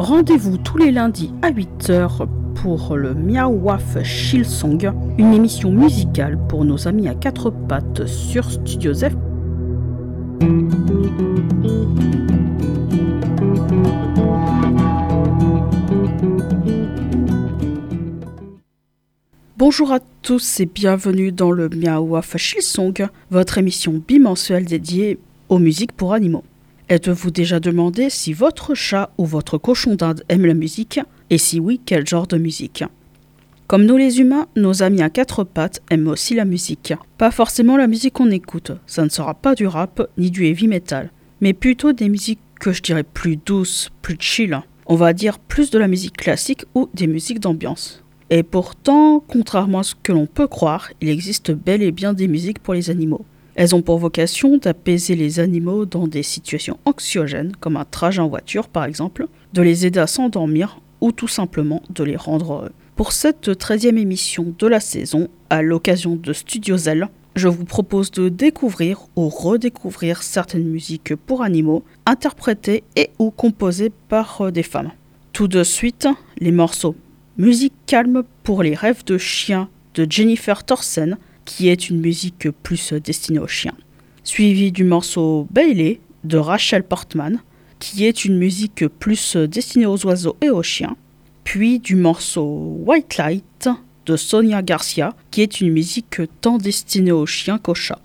Rendez-vous tous les lundis à 8h pour le Miao Waf Shilsong, une émission musicale pour nos amis à quatre pattes sur Studio Zef. Bonjour à tous et bienvenue dans le Miao Waf Shilsong, votre émission bimensuelle dédiée aux musiques pour animaux. Êtes-vous déjà demandé si votre chat ou votre cochon d'Inde aime la musique, et si oui, quel genre de musique? Comme nous les humains, nos amis à quatre pattes aiment aussi la musique. Pas forcément la musique qu'on écoute, ça ne sera pas du rap ni du heavy metal, mais plutôt des musiques que je dirais plus douces, plus chill. On va dire plus de la musique classique ou des musiques d'ambiance. Et pourtant, contrairement à ce que l'on peut croire, il existe bel et bien des musiques pour les animaux. Elles ont pour vocation d'apaiser les animaux dans des situations anxiogènes, comme un trajet en voiture par exemple, de les aider à s'endormir ou tout simplement de les rendre heureux. Pour cette 13e émission de la saison, à l'occasion de Studio Zell, je vous propose de découvrir ou redécouvrir certaines musiques pour animaux, interprétées et ou composées par des femmes. Tout de suite, les morceaux Musique calme pour les rêves de chiens de Jennifer Thorsen, qui est une musique plus destinée aux chiens, suivi du morceau Bailey de Rachel Portman, qui est une musique plus destinée aux oiseaux et aux chiens, puis du morceau White Light de Sonia Garcia, qui est une musique tant destinée aux chiens qu'aux chats.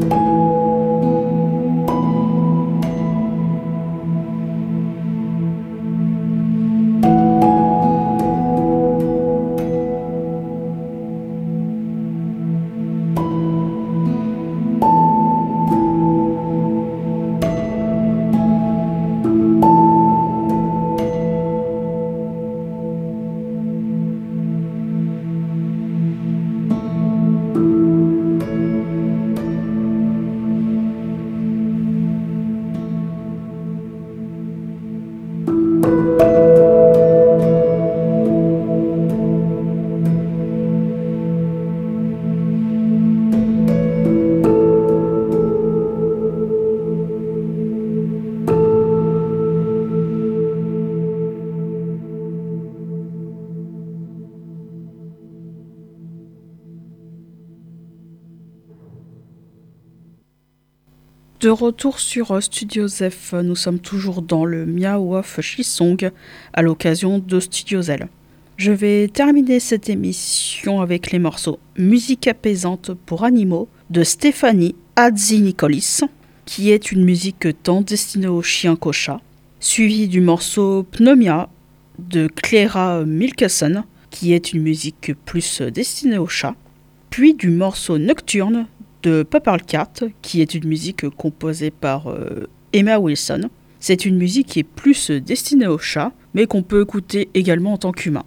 De retour sur Studio Zef, nous sommes toujours dans le Miao of Shillsong à l'occasion de Studio Zel. Je vais terminer cette émission avec les morceaux Musique apaisante pour animaux de Stéphanie Hatzinicolis, qui est une musique tant destinée aux chiens qu'aux chats, suivi du morceau Pneumia de Clara Milkeson, qui est une musique plus destinée aux chats, puis du morceau Nocturne de Purplecat, qui est une musique composée par Emma Wilson. C'est une musique qui est plus destinée aux chats, mais qu'on peut écouter également en tant qu'humain.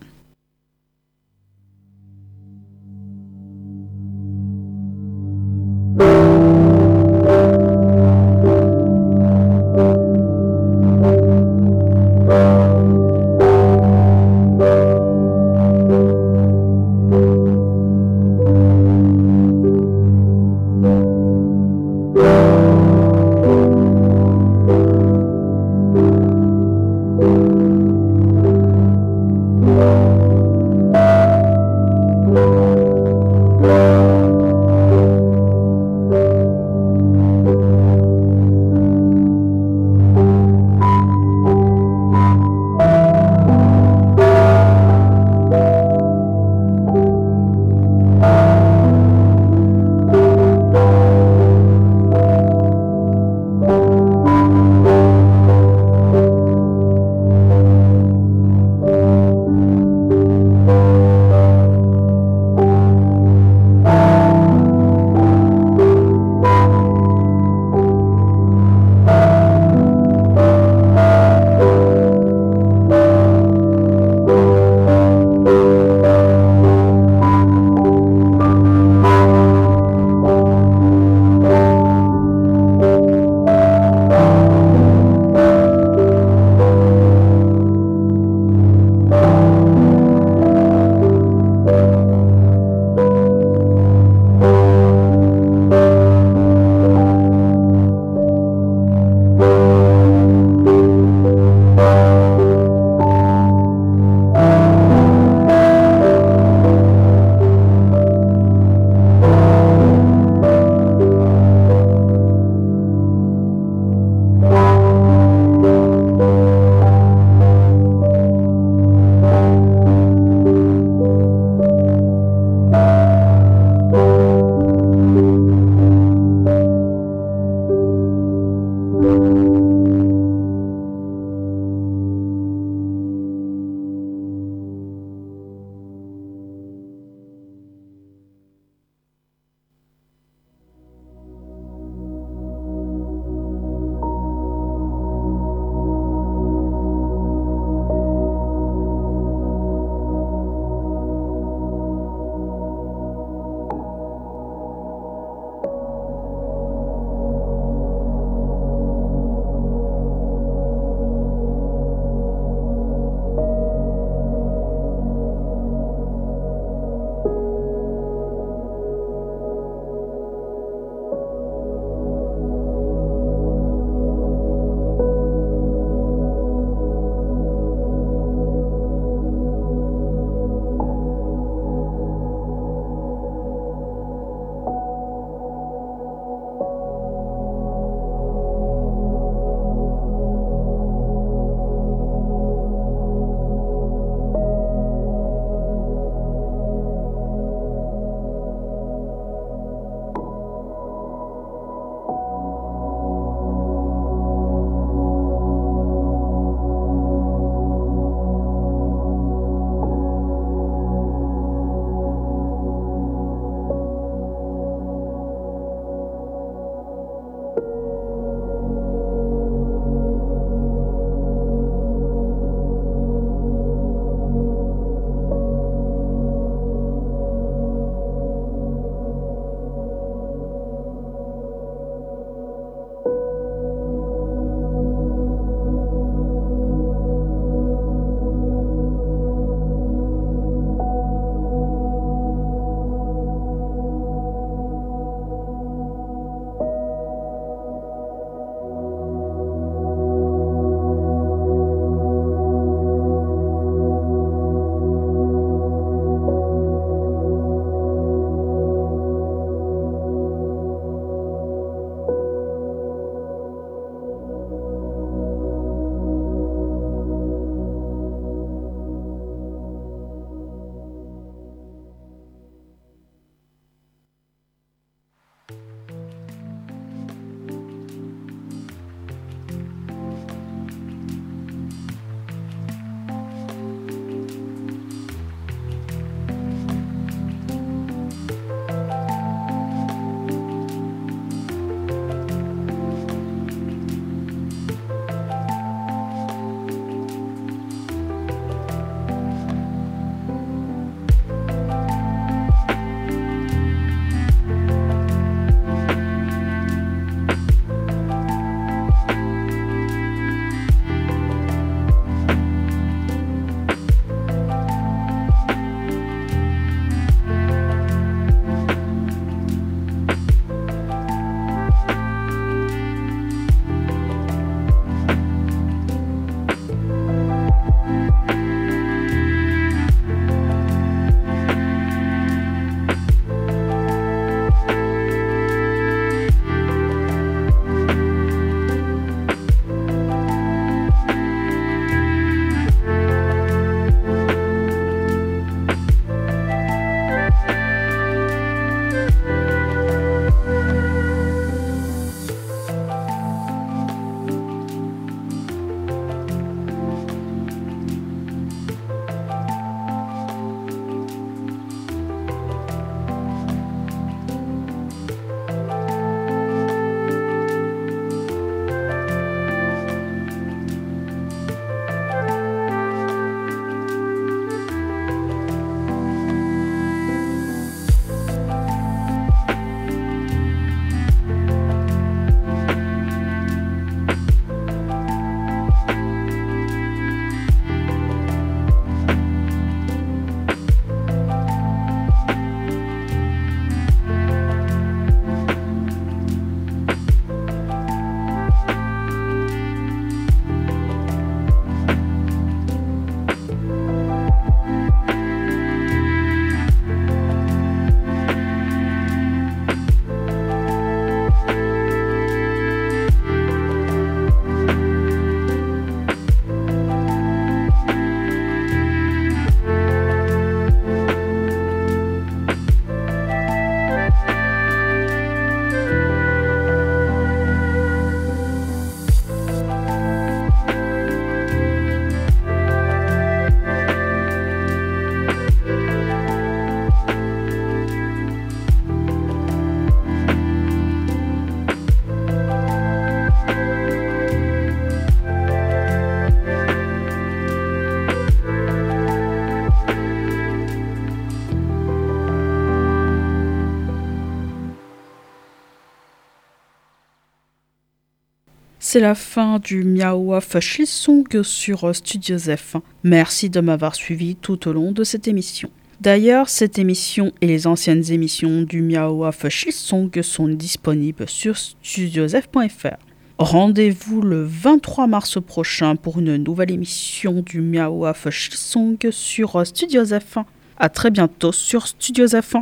C'est la fin du Miao of Shilsong sur Studio Zef. Merci de m'avoir suivi tout au long de cette émission. D'ailleurs, cette émission et les anciennes émissions du Miao of Shilsong sont disponibles sur studiozef.fr. Rendez-vous le 23 mars prochain pour une nouvelle émission du Miao of Shilsong sur Studio Zef. À très bientôt sur Studio Zef.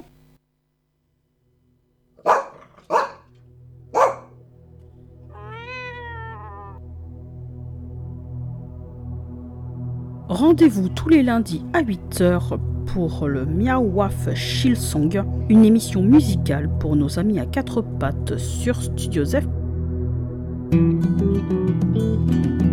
Rendez-vous tous les lundis à 8h pour le Miao Waf Shilsong, une émission musicale pour nos amis à quatre pattes sur Studio Zef.